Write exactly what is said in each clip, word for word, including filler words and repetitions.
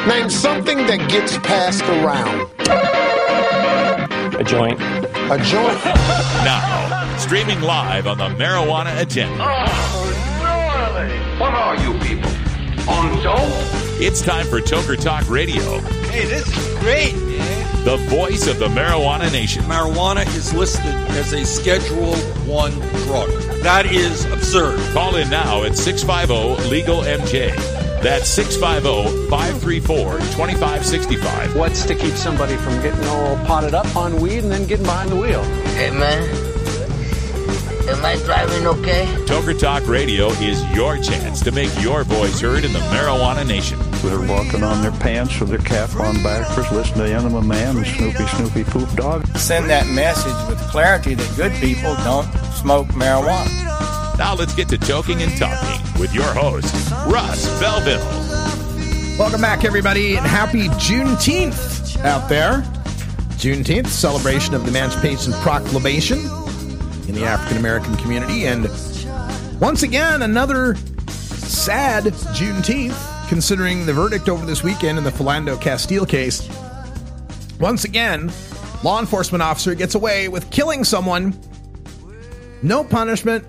Name something that gets passed around. A joint. A joint. Now, streaming live on the Marijuana Agenda. Oh, gnarly. What are you people? On dope? It's time for Toker Talk Radio. Hey, this is great, man. The voice of the Marijuana Nation. Marijuana is listed as a Schedule One drug. That is absurd. Call in now at six five zero legal M J. That's six five zero, five three four, two five six five. What's to keep somebody from getting all potted up on weed and then getting behind the wheel? Hey, man. Am I driving okay? Toker Talk Radio is your chance to make your voice heard in the Marijuana Nation. They're walking on their pants with their cap on backwards, listening to Enema Man and Snoopy Snoopy Poop Dog. Send that message with clarity that good people don't smoke marijuana. Now let's get to Toking and Talking with your host, Russ Belville. Welcome back, everybody, and happy Juneteenth out there. Juneteenth, celebration of the Emancipation Proclamation in the African-American community. And once again, another sad Juneteenth, considering the verdict over this weekend in the Philando Castile case. Once again, law enforcement officer gets away with killing someone. No punishment.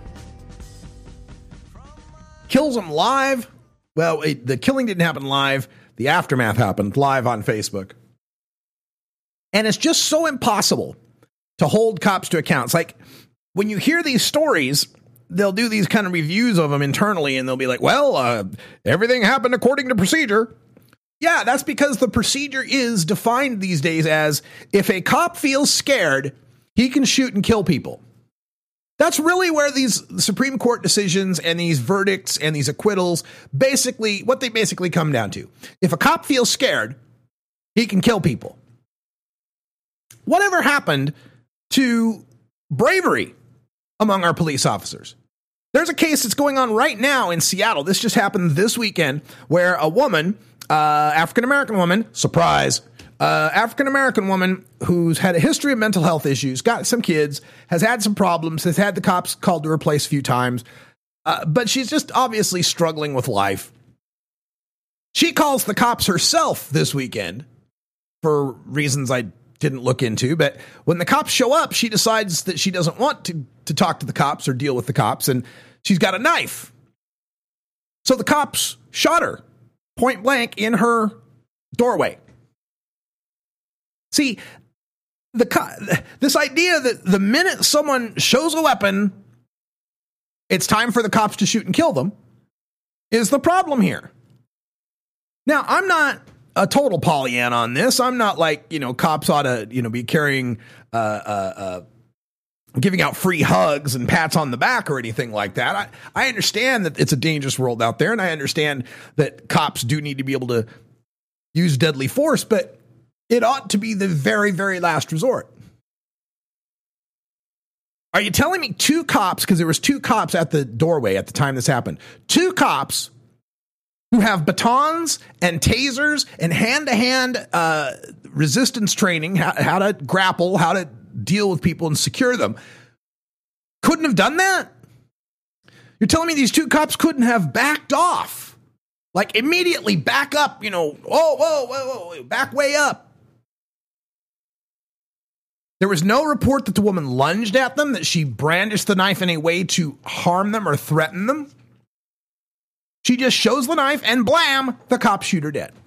Kills him live. Well, it, the killing didn't happen live. The aftermath happened live on Facebook. And it's just so impossible to hold cops to account. It's like when you hear these stories, they'll do these kind of reviews of them internally, and they'll be like, well, uh, everything happened according to procedure. Yeah, that's because the procedure is defined these days as if a cop feels scared, he can shoot and kill people. That's really where these Supreme Court decisions and these verdicts and these acquittals basically, what they basically come down to. If a cop feels scared, he can kill people. Whatever happened to bravery among our police officers? There's a case that's going on right now in Seattle. This just happened this weekend where a woman, uh, African-American woman, surprise, Uh, African-American woman who's had a history of mental health issues, got some kids, has had some problems, has had the cops called to her place a few times, uh, but she's just obviously struggling with life. She calls the cops herself this weekend for reasons I didn't look into, but when the cops show up, she decides that she doesn't want to, to talk to the cops or deal with the cops, and she's got a knife. So the cops shot her point blank in her doorway. See, the this idea that the minute someone shows a weapon, it's time for the cops to shoot and kill them is the problem here. Now, I'm not a total Pollyanna on this. I'm not like, you know, cops ought to, you know, be carrying, uh, uh, uh, giving out free hugs and pats on the back or anything like that. I, I understand that it's a dangerous world out there, and I understand that cops do need to be able to use deadly force, but it ought to be the very, very last resort. Are you telling me two cops, because there was two cops at the doorway at the time this happened, two cops who have batons and tasers and hand-to-hand uh, resistance training, how, how to grapple, how to deal with people and secure them, couldn't have done that? You're telling me these two cops couldn't have backed off? Like immediately back up, you know, whoa, whoa, whoa, whoa, back way up. There was no report that the woman lunged at them, that she brandished the knife in a way to harm them or threaten them. She just shows the knife and blam, the cops shoot her dead.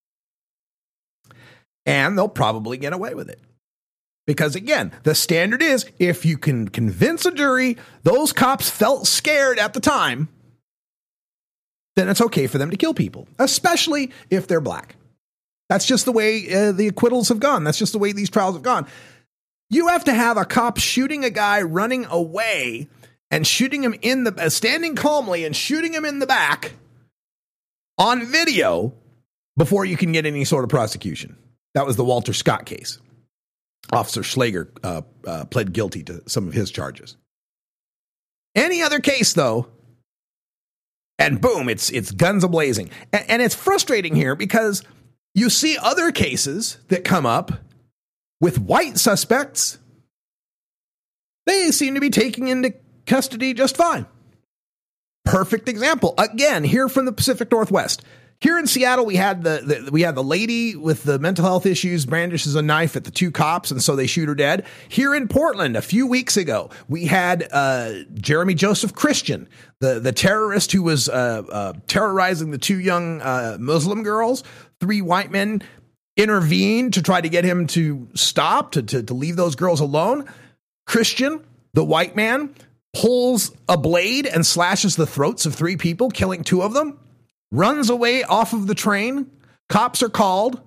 And they'll probably get away with it. Because again, the standard is if you can convince a jury those cops felt scared at the time, then it's okay for them to kill people, especially if they're black. That's just the way uh, the acquittals have gone. That's just the way these trials have gone. You have to have a cop shooting a guy running away and shooting him in the, uh, standing calmly and shooting him in the back on video before you can get any sort of prosecution. That was the Walter Scott case. Officer Schlager uh, uh, pled guilty to some of his charges. Any other case, though, and boom, it's it's guns a-blazing. And, and it's frustrating here because you see other cases that come up with white suspects. They seem to be taken into custody just fine. Perfect example. Again, here from the Pacific Northwest. Here in Seattle, we had the, the we had the lady with the mental health issues brandishes a knife at the two cops, and so they shoot her dead. Here in Portland, a few weeks ago, we had uh, Jeremy Joseph Christian, the the terrorist who was uh, uh, terrorizing the two young uh, Muslim girls. Three white men intervened to try to get him to stop, to, to to leave those girls alone. Christian, the white man, pulls a blade and slashes the throats of three people, killing two of them. Runs away off of the train. Cops are called.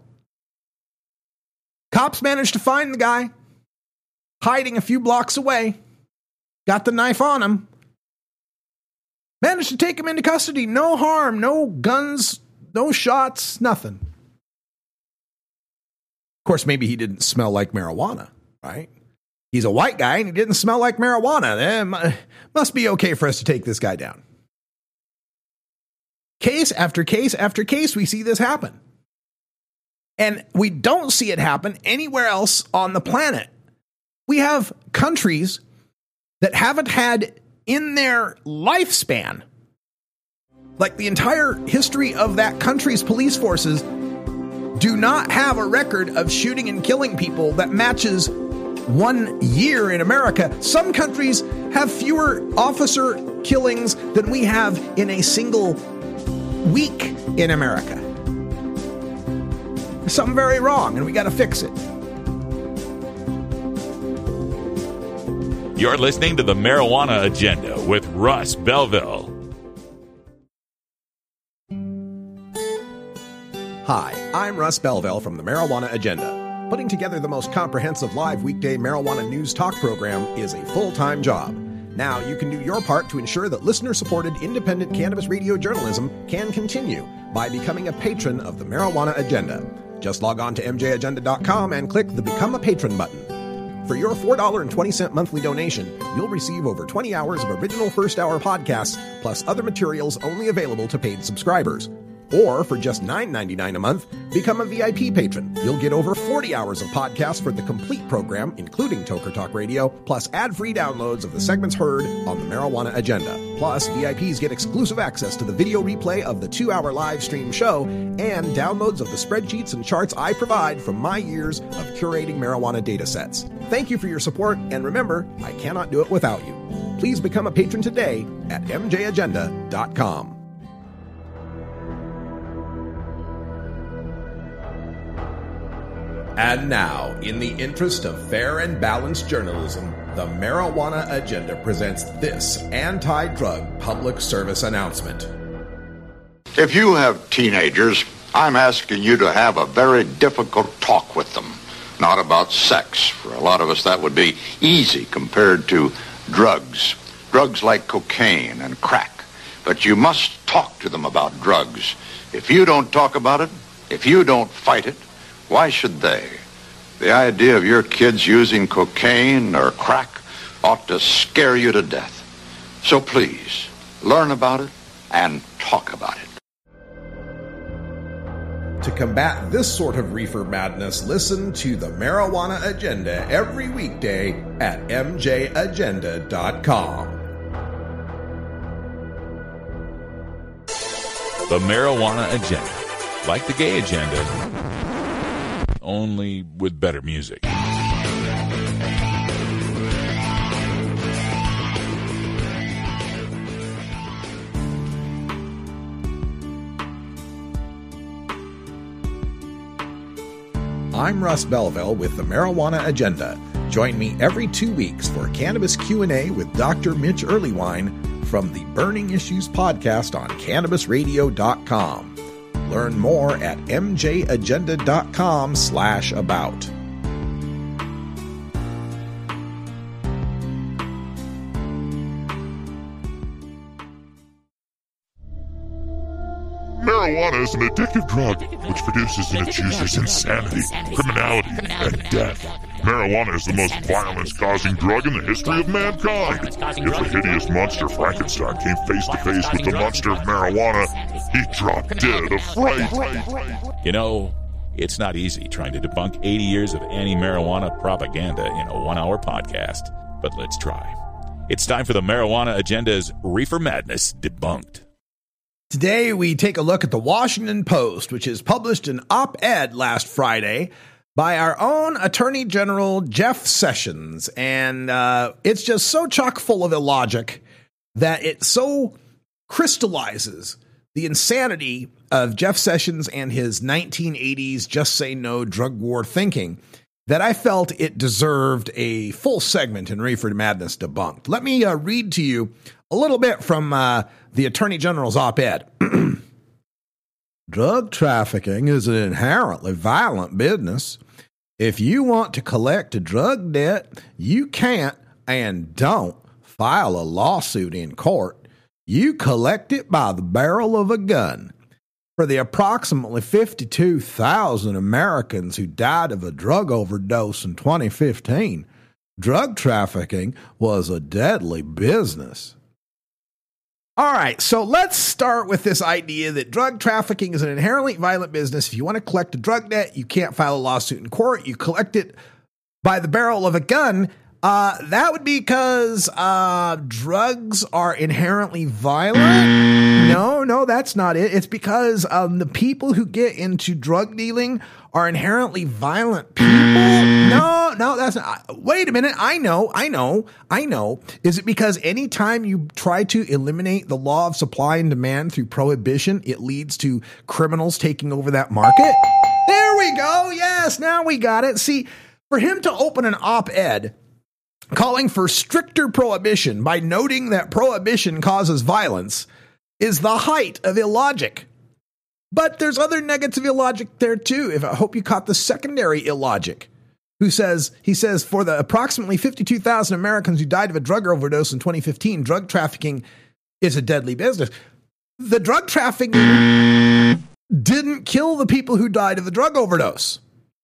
Cops managed to find the guy hiding a few blocks away. Got the knife on him. Managed to take him into custody. No harm, no guns, no shots, nothing. Of course, maybe he didn't smell like marijuana, right? He's a white guy and he didn't smell like marijuana. It must be okay for us to take this guy down. Case after case after case, we see this happen. And we don't see it happen anywhere else on the planet. We have countries that haven't had in their lifespan, like the entire history of that country's police forces, do not have a record of shooting and killing people that matches one year in America. Some countries have fewer officer killings than we have in a single week in America. There's something very wrong, and we got to fix it. You're listening to the Marijuana Agenda with Russ Belville. Hi, I'm Russ Belville from the Marijuana Agenda. Putting together the most comprehensive live weekday marijuana news talk program is a full-time job. Now you can do your part to ensure that listener-supported independent cannabis radio journalism can continue by becoming a patron of the Marijuana Agenda. Just log on to m j agenda dot com and click the Become a Patron button. For your four dollars and twenty cents monthly donation, you'll receive over twenty hours of original first-hour podcasts, plus other materials only available to paid subscribers. Or for just nine ninety-nine a month, become a V I P patron. You'll get over forty hours of podcasts for the complete program, including Toker Talk Radio, plus ad-free downloads of the segments heard on the Marijuana Agenda. Plus, V I Ps get exclusive access to the video replay of the two-hour live stream show and downloads of the spreadsheets and charts I provide from my years of curating marijuana data sets. Thank you for your support, and remember, I cannot do it without you. Please become a patron today at m j agenda dot com. And now, in the interest of fair and balanced journalism, the Marijuana Agenda presents this anti-drug public service announcement. If you have teenagers, I'm asking you to have a very difficult talk with them. Not about sex. For a lot of us, that would be easy compared to drugs. Drugs like cocaine and crack. But you must talk to them about drugs. If you don't talk about it, if you don't fight it, why should they? The idea of your kids using cocaine or crack ought to scare you to death. So please, learn about it and talk about it. To combat this sort of reefer madness, listen to the Marijuana Agenda every weekday at m j agenda dot com. The Marijuana Agenda, like the gay agenda, only with better music. I'm Russ Belville with the Marijuana Agenda. Join me every two weeks for Cannabis Q and A with Doctor Mitch Earlywine from the Burning Issues podcast on cannabis radio dot com. Learn more at m j agenda dot com slash about. Marijuana is an addictive drug which produces in its users insanity, criminality, and death. Marijuana is the most violence-causing drug in the history of mankind. If the hideous monster Frankenstein came face-to-face with the monster of marijuana, he'd drop dead of fright. You know, it's not easy trying to debunk eighty years of anti-marijuana propaganda in a one-hour podcast, but let's try. It's time for the Marijuana Agenda's Reefer Madness Debunked. Today, we take a look at the Washington Post, which has published an op-ed last Friday by our own Attorney General Jeff Sessions. And uh, it's just so chock full of illogic that it so crystallizes the insanity of Jeff Sessions and his nineteen eighties just say no drug war thinking that I felt it deserved a full segment in Reefer Madness Debunked. Let me uh, read to you a little bit from uh, the Attorney General's op-ed. Drug trafficking is an inherently violent business. If you want to collect a drug debt, you can't and don't file a lawsuit in court. You collect it by the barrel of a gun. For the approximately fifty-two thousand Americans who died of a drug overdose in twenty fifteen, drug trafficking was a deadly business. All right, so let's start with this idea that drug trafficking is an inherently violent business. If you want to collect a drug debt, you can't file a lawsuit in court. You collect it by the barrel of a gun. Uh, that would be because uh, drugs are inherently violent. No, no, that's not it. It's because um, the people who get into drug dealing are inherently violent people. No, no, that's not. Wait a minute. I know, I know, I know. Is it because anytime you try to eliminate the law of supply and demand through prohibition, it leads to criminals taking over that market? There we go. Yes, now we got it. See, for him to open an op-ed calling for stricter prohibition by noting that prohibition causes violence is the height of illogic. But there's other negative illogic there too. If I hope you caught the secondary illogic. Who says, he says, for the approximately fifty-two thousand Americans who died of a drug overdose in twenty fifteen, drug trafficking is a deadly business. The drug trafficking didn't kill the people who died of the drug overdose.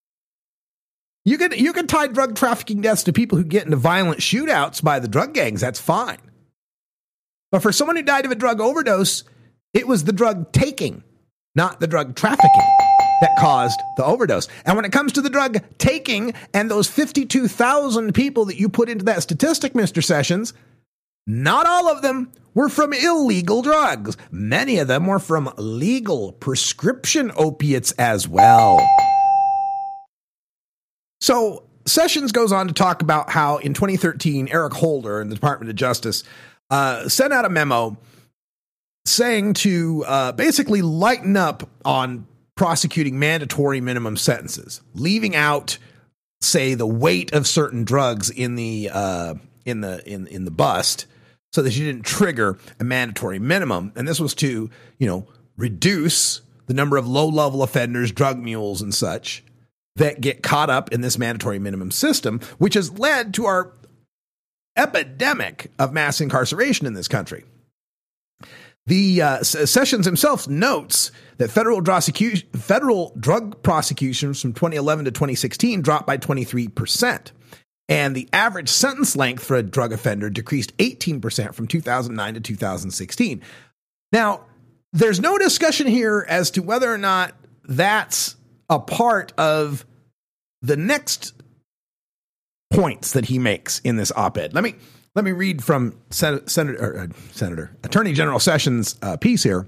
You can you can tie drug trafficking deaths to people who get into violent shootouts by the drug gangs. That's fine. But for someone who died of a drug overdose, it was the drug taking, not the drug trafficking, that caused the overdose. And when it comes to the drug taking and those fifty-two thousand people that you put into that statistic, Mister Sessions, not all of them were from illegal drugs. Many of them were from legal prescription opiates as well. So Sessions goes on to talk about how in twenty thirteen, Eric Holder in the Department of Justice uh, sent out a memo saying to uh, basically lighten up on prosecuting mandatory minimum sentences, leaving out, say, the weight of certain drugs in the uh, in the in in the bust, so that you didn't trigger a mandatory minimum. And this was to, you know, reduce the number of low-level offenders, drug mules, and such that get caught up in this mandatory minimum system, which has led to our epidemic of mass incarceration in this country. The uh, Sessions himself notes that federal, prosecu- federal drug prosecutions from twenty eleven to twenty sixteen dropped by twenty-three percent. And the average sentence length for a drug offender decreased eighteen percent from two thousand nine to two thousand sixteen. Now, there's no discussion here as to whether or not that's a part of the next points that he makes in this op-ed. Let me let me read from Sen- Senator, uh, Senator Attorney General Sessions' uh, piece here.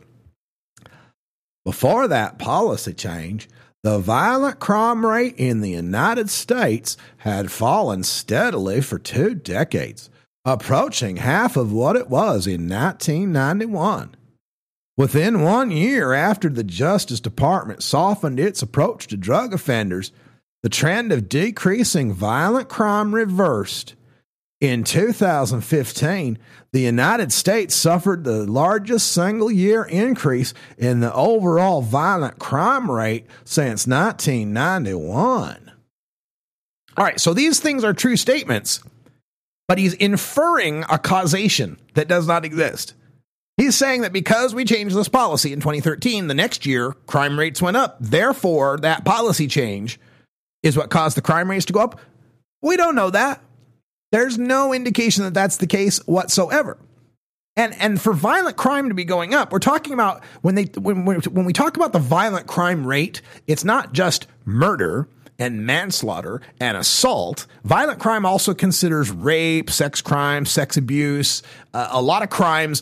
Before that policy change, the violent crime rate in the United States had fallen steadily for two decades, approaching half of what it was in nineteen ninety-one. Within one year after the Justice Department softened its approach to drug offenders, the trend of decreasing violent crime reversed. In two thousand fifteen, the United States suffered the largest single-year increase in the overall violent crime rate since nineteen ninety-one. All right, so these things are true statements, but he's inferring a causation that does not exist. He's saying that because we changed this policy in twenty thirteen, the next year, crime rates went up. Therefore, that policy change is what caused the crime rates to go up. We don't know that. There's no indication that that's the case whatsoever. And and for violent crime to be going up, we're talking about when they when when we talk about the violent crime rate, it's not just murder and manslaughter and assault. Violent crime also considers rape, sex crime, sex abuse, uh, a lot of crimes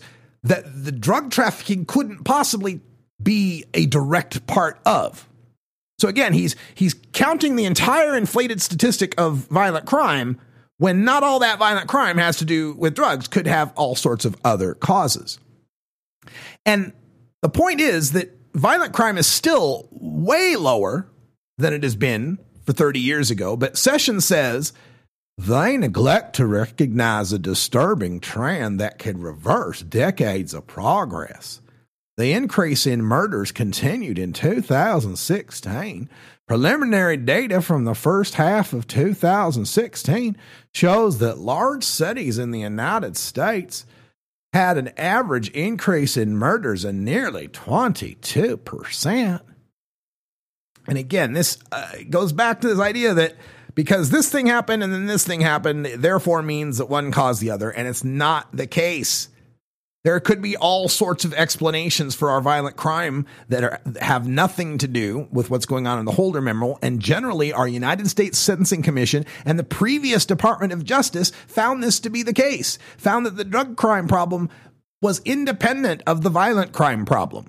that the drug trafficking couldn't possibly be a direct part of. So again, he's he's counting the entire inflated statistic of violent crime when not all that violent crime has to do with drugs, could have all sorts of other causes. And the point is that violent crime is still way lower than it has been for thirty years ago, but Sessions says they neglect to recognize a disturbing trend that could reverse decades of progress. The increase in murders continued in two thousand sixteen. Preliminary data from the first half of two thousand sixteen shows that large cities in the United States had an average increase in murders of nearly twenty-two percent. And again, this uh, goes back to this idea that because this thing happened and then this thing happened, therefore means that one caused the other, and it's not the case. There could be all sorts of explanations for our violent crime that are, have nothing to do with what's going on in the Holder Memo, and generally our United States Sentencing Commission and the previous Department of Justice found this to be the case, found that the drug crime problem was independent of the violent crime problem.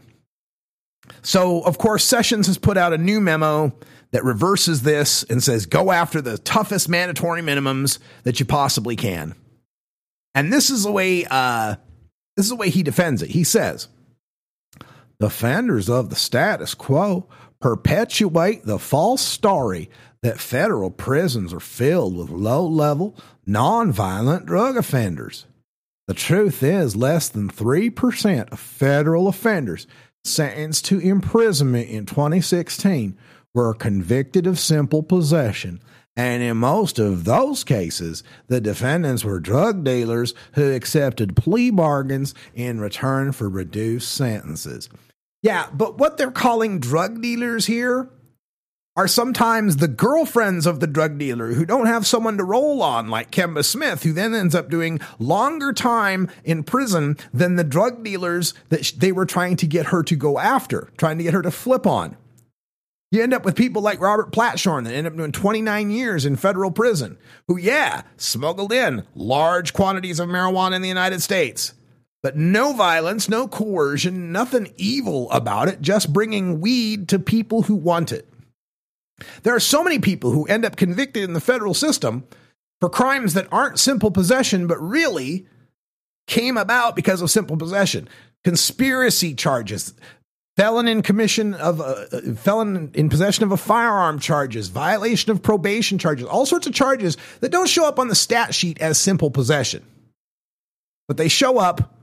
So, of course, Sessions has put out a new memo that reverses this and says, go after the toughest mandatory minimums that you possibly can. And this is the way, uh, this is the way he defends it. He says, defenders of the status quo perpetuate the false story that federal prisons are filled with low-level, non-violent drug offenders. The truth is, less than three percent of federal offenders sentenced to imprisonment in twenty sixteen were convicted of simple possession, and in most of those cases, the defendants were drug dealers who accepted plea bargains in return for reduced sentences. Yeah, but what they're calling drug dealers here are sometimes the girlfriends of the drug dealer who don't have someone to roll on, like Kemba Smith, who then ends up doing longer time in prison than the drug dealers that they were trying to get her to go after, trying to get her to flip on. You end up with people like Robert Platshorn that end up doing twenty-nine years in federal prison, who, yeah, smuggled in large quantities of marijuana in the United States. But no violence, no coercion, nothing evil about it, just bringing weed to people who want it. There are so many people who end up convicted in the federal system for crimes that aren't simple possession, but really came about because of simple possession. Conspiracy charges, felon in commission of a felon in possession of a firearm charges, violation of probation charges, all sorts of charges that don't show up on the stat sheet as simple possession, but they show up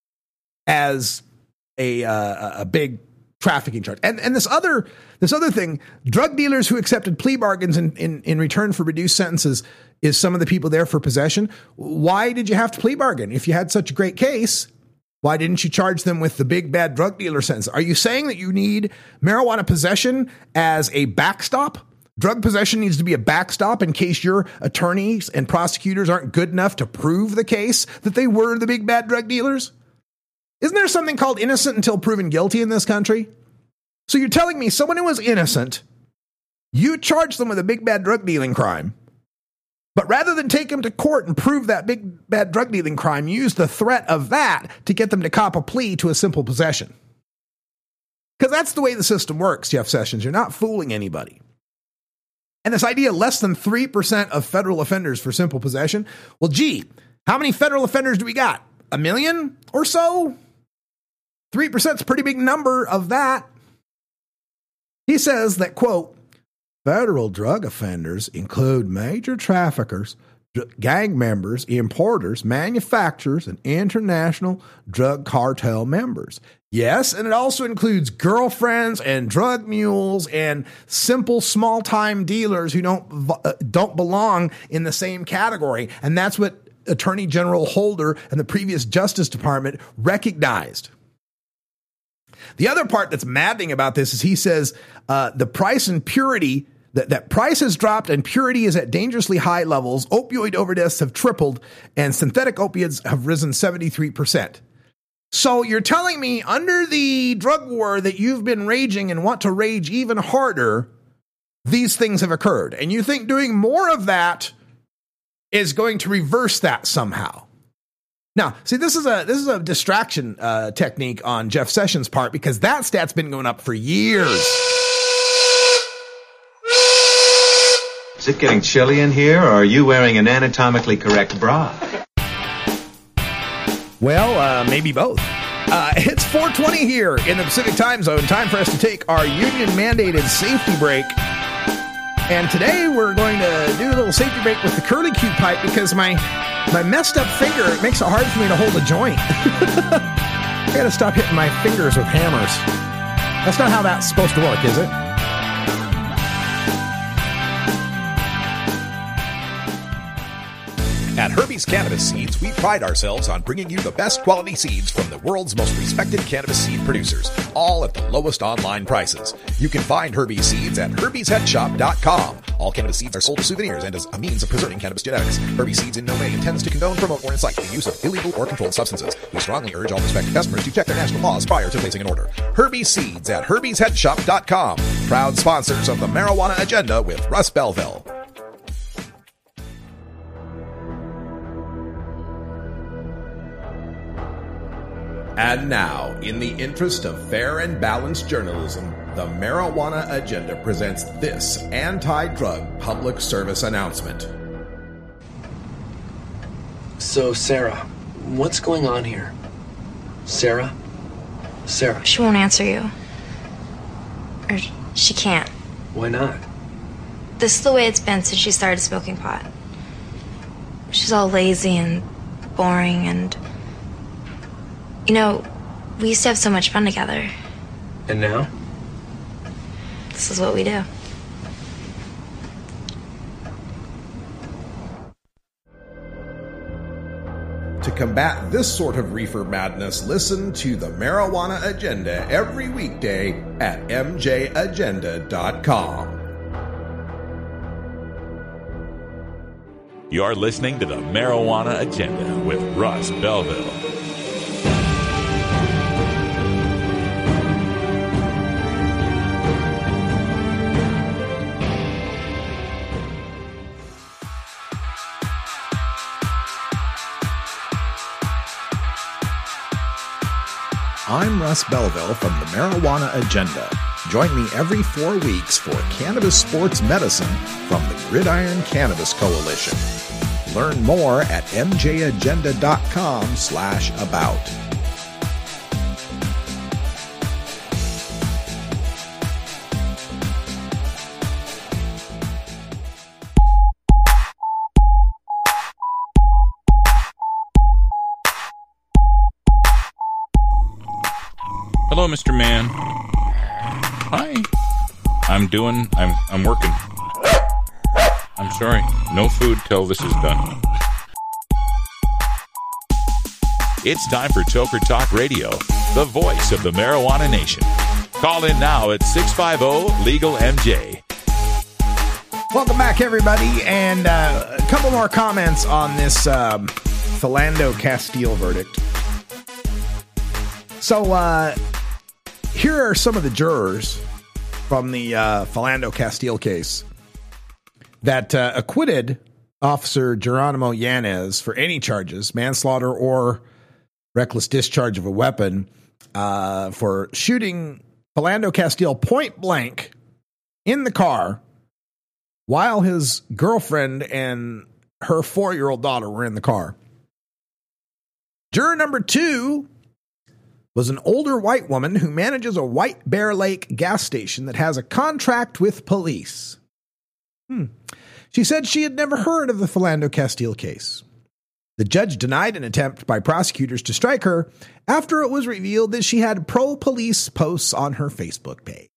as a uh, a big trafficking charge. And and this other this other thing, drug dealers who accepted plea bargains in, in, in return for reduced sentences is some of the people there for possession. Why did you have to plea bargain? If you had such a great case, why didn't you charge them with the big bad drug dealer sentence? Are you saying that you need marijuana possession as a backstop? Drug possession needs to be a backstop in case your attorneys and prosecutors aren't good enough to prove the case that they were the big bad drug dealers? Isn't there something called innocent until proven guilty in this country? So you're telling me someone who was innocent, you charged them with a big bad drug dealing crime, but rather than take them to court and prove that big bad drug dealing crime, you used the threat of that to get them to cop a plea to a simple possession. Because that's the way the system works, Jeff Sessions. You're not fooling anybody. And this idea, less than three percent of federal offenders for simple possession. Well, gee, how many federal offenders do we got? A million or so? three percent is a pretty big number of that. He says that, quote, federal drug offenders include major traffickers, gang members, importers, manufacturers, and international drug cartel members. Yes, and it also includes girlfriends and drug mules and simple small-time dealers who don't uh, don't belong in the same category. And that's what Attorney General Holder and the previous Justice Department recognized. The other part that's maddening about this is he says uh, the price and purity, that, that price has dropped and purity is at dangerously high levels. Opioid overdoses have tripled and synthetic opiates have risen seventy-three percent. So you're telling me under the drug war that you've been raging and want to rage even harder, these things have occurred. And you think doing more of that is going to reverse that somehow. Now, see, this is a this is a distraction uh, technique on Jeff Sessions' part because that stat's been going up for years. Is it getting chilly in here, or are you wearing an anatomically correct bra? Well, uh, maybe both. Uh, it's four twenty here in the Pacific Time Zone. Time for us to take our union-mandated safety break. And today we're going to do a little safety break with the curlicue pipe because my my messed up finger, it makes it hard for me to hold a joint. I gotta stop hitting my fingers with hammers. That's not how that's supposed to work, is it? At Herbie's Cannabis Seeds, we pride ourselves on bringing you the best quality seeds from the world's most respected cannabis seed producers, all at the lowest online prices. You can find Herbie's Seeds at herbies head shop dot com. All cannabis seeds are sold as souvenirs and as a means of preserving cannabis genetics. Herbie's Seeds in no way intends to condone, promote, or incite the use of illegal or controlled substances. We strongly urge all prospective customers to check their national laws prior to placing an order. Herbie's Seeds at herbies head shop dot com. Proud sponsors of the Marijuana Agenda with Russ Belville. And now, in the interest of fair and balanced journalism, the Marijuana Agenda presents this anti-drug public service announcement. So, Sarah, what's going on here? Sarah? Sarah? She won't answer you. Or she can't. Why not? This is the way it's been since she started smoking pot. She's all lazy and boring and... You know, we used to have so much fun together. And now? This is what we do. To combat this sort of reefer madness, listen to the Marijuana Agenda every weekday at m j agenda dot com. You're listening to the Marijuana Agenda with Russ Belville. I'm Russ Belville from the Marijuana Agenda. Join me every four weeks for Cannabis Sports Medicine from the Gridiron Cannabis Coalition. Learn more at m j agenda dot com slash about. Hello, Mister Man. Hi. I'm doing, I'm I'm working. I'm sorry. No food till this is done. It's time for Toker Talk Radio, the voice of the marijuana nation. Call in now at six five zero legal M J. Welcome back, everybody, and uh, a couple more comments on this um, Philando Castile verdict. So, uh, here are some of the jurors from the uh, Philando Castile case that uh, acquitted Officer Geronimo Yanez for any charges, manslaughter or reckless discharge of a weapon, uh, for shooting Philando Castile point blank in the car while his girlfriend and her four-year-old daughter were in the car. Juror number two was an older white woman who manages a White Bear Lake gas station that has a contract with police. Hmm. She said she had never heard of the Philando Castile case. The judge denied an attempt by prosecutors to strike her after it was revealed that she had pro-police posts on her Facebook page.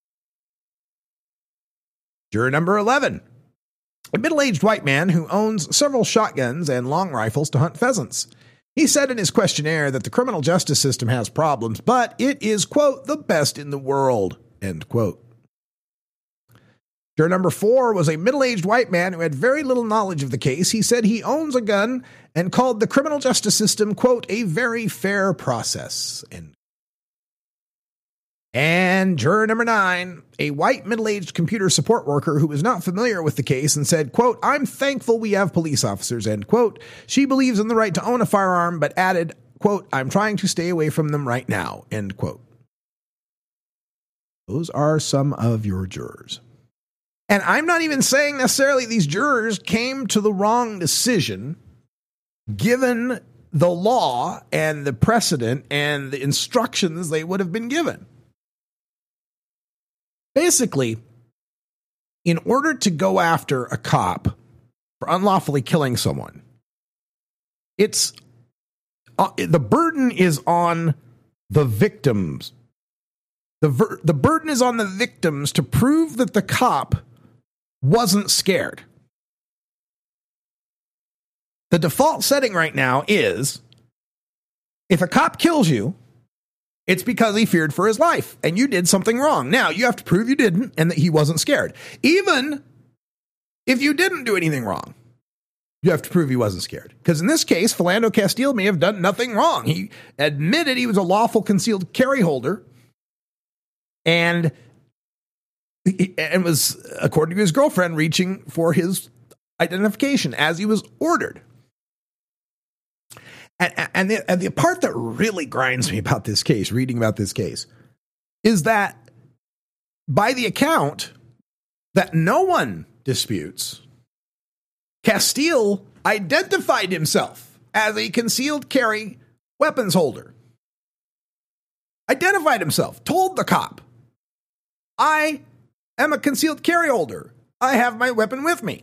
Juror number eleven. A middle-aged white man who owns several shotguns and long rifles to hunt pheasants. He said in his questionnaire that the criminal justice system has problems, but it is, quote, the best in the world, end quote. Juror number four was a middle-aged white man who had very little knowledge of the case. He said he owns a gun and called the criminal justice system, quote, a very fair process, end. And juror number nine, a white middle-aged computer support worker who was not familiar with the case and said, quote, I'm thankful we have police officers, end quote. She believes in the right to own a firearm, but added, quote, I'm trying to stay away from them right now, end quote. Those are some of your jurors. And I'm not even saying necessarily these jurors came to the wrong decision, given the law and the precedent and the instructions they would have been given. Basically, in order to go after a cop for unlawfully killing someone, it's uh, the burden is on the victims. The ver- the burden is on the victims to prove that the cop wasn't scared. The default setting right now is if a cop kills you, it's because he feared for his life and you did something wrong. Now, you have to prove you didn't and that he wasn't scared. Even if you didn't do anything wrong, you have to prove he wasn't scared. Because in this case, Philando Castile may have done nothing wrong. He admitted he was a lawful concealed carry holder and, and was, according to his girlfriend, reaching for his identification as he was ordered. And, and, the, and the part that really grinds me about this case, reading about this case, is that by the account that no one disputes, Castile identified himself as a concealed carry weapons holder. Identified himself, told the cop, I am a concealed carry holder. I have my weapon with me.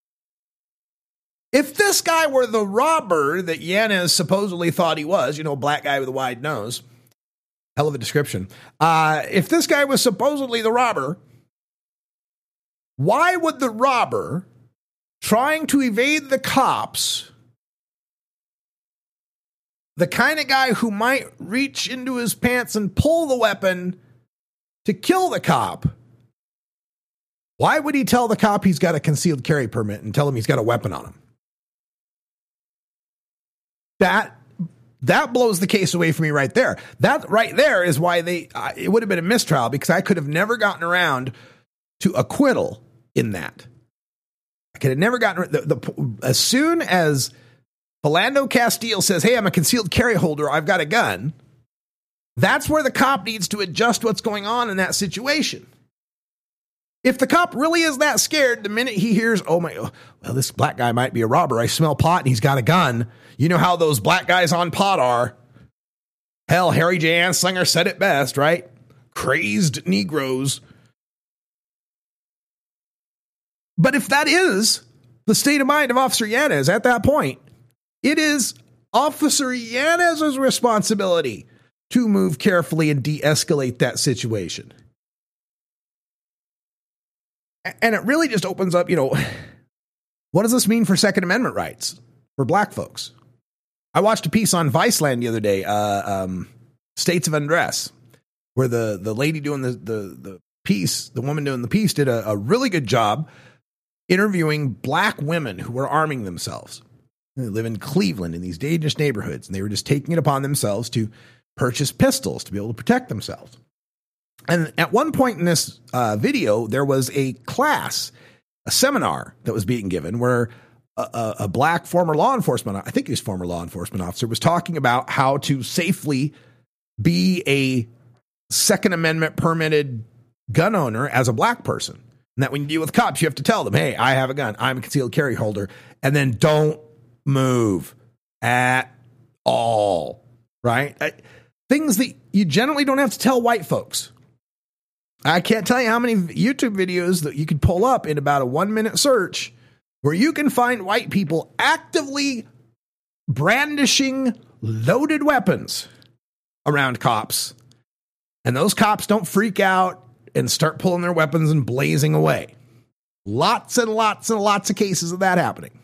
If this guy were the robber that Yanez supposedly thought he was, you know, black guy with a wide nose, hell of a description. Uh, if this guy was supposedly the robber, why would the robber trying to evade the cops, the kind of guy who might reach into his pants and pull the weapon to kill the cop, why would he tell the cop he's got a concealed carry permit and tell him he's got a weapon on him? That that blows the case away from me right there. That right there is why they uh, it would have been a mistrial, because I could have never gotten around to acquittal in that. I could have never gotten the, the as soon as Philando Castile says, "Hey, I'm a concealed carry holder. I've got a gun." That's where the cop needs to adjust what's going on in that situation. If the cop really is that scared, the minute he hears, oh my, well, this black guy might be a robber. I smell pot and he's got a gun. You know how those black guys on pot are. Hell, Harry J. Anslinger said it best, right? Crazed Negroes. But if that is the state of mind of Officer Yanez at that point, it is Officer Yanez's responsibility to move carefully and de-escalate that situation. And it really just opens up, you know, what does this mean for Second Amendment rights for black folks? I watched a piece on Viceland the other day, uh, um, States of Undress, where the, the lady doing the, the, the piece, the woman doing the piece did a, a really good job interviewing black women who were arming themselves. They live in Cleveland in these dangerous neighborhoods, and they were just taking it upon themselves to purchase pistols to be able to protect themselves. And at one point in this uh, video, there was a class, a seminar that was being given where a, a, a black former law enforcement, I think he was former law enforcement officer, was talking about how to safely be a Second Amendment permitted gun owner as a black person. And that when you deal with cops, you have to tell them, hey, I have a gun. I'm a concealed carry holder. And then don't move at all, right? I, things that you generally don't have to tell white folks. I can't tell you how many YouTube videos that you could pull up in about a one minute search where you can find white people actively brandishing loaded weapons around cops. And those cops don't freak out and start pulling their weapons and blazing away. Lots and lots and lots of cases of that happening.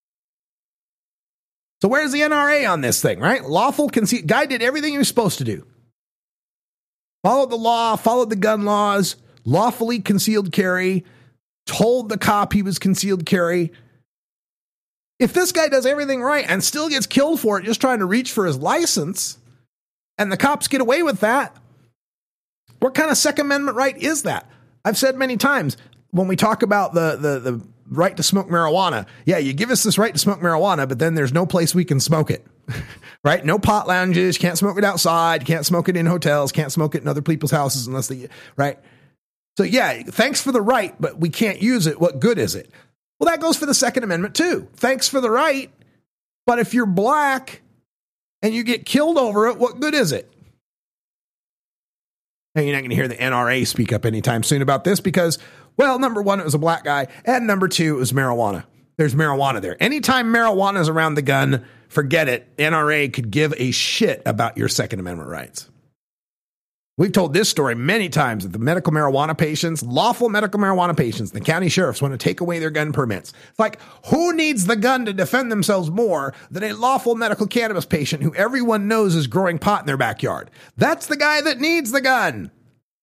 So where's the N R A on this thing, right? Lawful conceal. Guy did everything he was supposed to do. Followed the law, followed the gun laws, lawfully concealed carry, told the cop he was concealed carry. If this guy does everything right and still gets killed for it, just trying to reach for his license, and the cops get away with that, What kind of Second Amendment right is that? I've said many times when we talk about the, the, the right to smoke marijuana, yeah, you give us this right to smoke marijuana, but then there's no place we can smoke it, right? No pot lounges, can't smoke it outside, can't smoke it in hotels, can't smoke it in other people's houses unless they, right? So yeah, thanks for the right, but we can't use it. What good is it? Well, that goes for the Second Amendment too. Thanks for the right, but if you're black and you get killed over it, what good is it? And you're not going to hear the N R A speak up anytime soon about this because, well, number one, it was a black guy, and number two, it was marijuana. There's marijuana there. Anytime marijuana is around the gun, forget it. N R A could give a shit about your Second Amendment rights. We've told this story many times that the medical marijuana patients, lawful medical marijuana patients, the county sheriffs want to take away their gun permits. It's like, who needs the gun to defend themselves more than a lawful medical cannabis patient who everyone knows is growing pot in their backyard? That's the guy that needs the gun.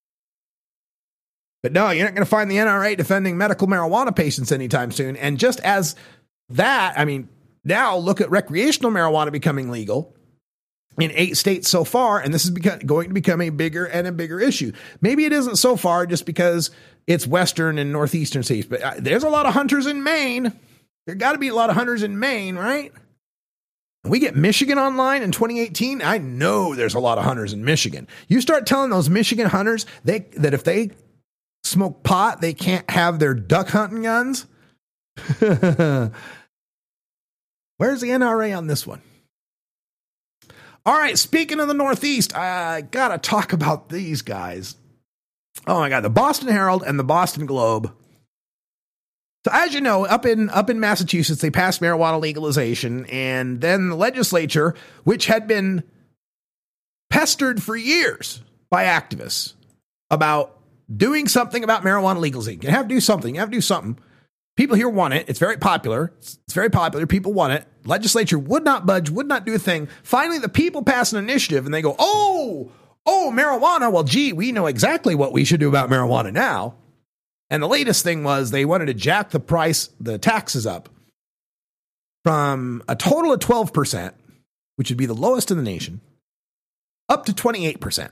But no, you're not going to find the N R A defending medical marijuana patients anytime soon. And just as that, I mean, now look at recreational marijuana becoming legal in eight states so far, and this is beca- going to become a bigger and a bigger issue. Maybe it isn't so far just because it's western and northeastern states, but uh, there's a lot of hunters in Maine. There got to be a lot of hunters in Maine, right? We get Michigan online in twenty eighteen. I know there's a lot of hunters in Michigan. You start telling those Michigan hunters they that if they smoke pot, they can't have their duck hunting guns. Where's the N R A on this one? All right, speaking of the Northeast, I got to talk about these guys. Oh, my God, the Boston Herald and the Boston Globe. So as you know, up in up in Massachusetts, they passed marijuana legalization, and then the legislature, which had been pestered for years by activists about doing something about marijuana legalization. You have to do something. You have to do something. People here want it. It's very popular. It's, it's very popular. People want it. Legislature would not budge, would not do a thing. Finally, the people pass an initiative and they go, oh, oh, marijuana. Well, gee, we know exactly what we should do about marijuana now. And the latest thing was they wanted to jack the price, the taxes up from a total of twelve percent, which would be the lowest in the nation, up to twenty-eight percent.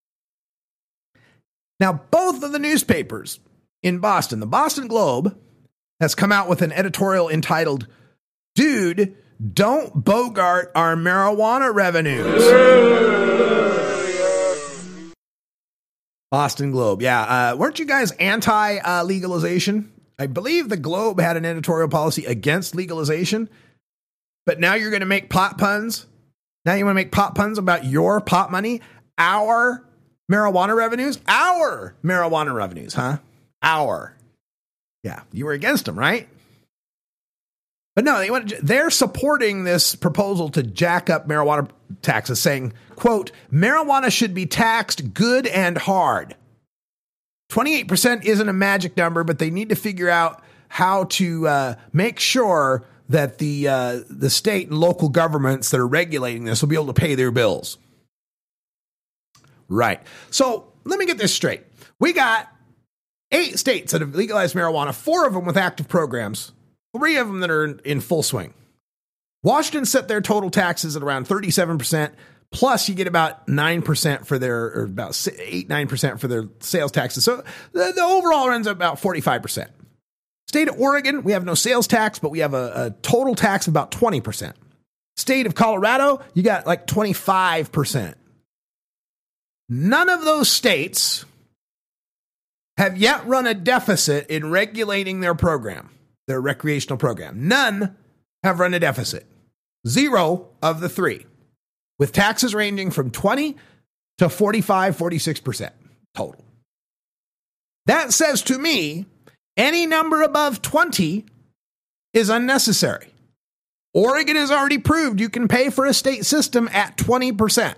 Now, both of the newspapers in Boston, the Boston Globe, has come out with an editorial entitled, "Dude, Don't Bogart Our Marijuana Revenues." Boston Globe. Yeah. Uh, weren't you guys anti-legalization? Uh, I believe the Globe had an editorial policy against legalization, but now you're going to make pot puns. Now you want to make pot puns about your pot money, our marijuana revenues, our marijuana revenues, huh? Our. Yeah, you were against them, right? But no, they want, they're supporting this proposal to jack up marijuana taxes, saying, quote, marijuana should be taxed good and hard. twenty-eight percent isn't a magic number, but they need to figure out how to uh, make sure that the uh, the state and local governments that are regulating this will be able to pay their bills. Right. So let me get this straight. We got eight states that have legalized marijuana, four of them with active programs, three of them that are in full swing. Washington set their total taxes at around thirty-seven percent, plus you get about nine percent for their, or about eight, nine percent for their sales taxes. So the, the overall runs at about forty-five percent. State of Oregon, we have no sales tax, but we have a, a total tax of about twenty percent. State of Colorado, you got like twenty-five percent. None of those states have yet run a deficit in regulating their program, their recreational program. None have run a deficit. Zero of the three, with taxes ranging from twenty to forty-five, forty-six percent total. That says to me, any number above twenty is unnecessary. Oregon has already proved you can pay for a state system at twenty percent.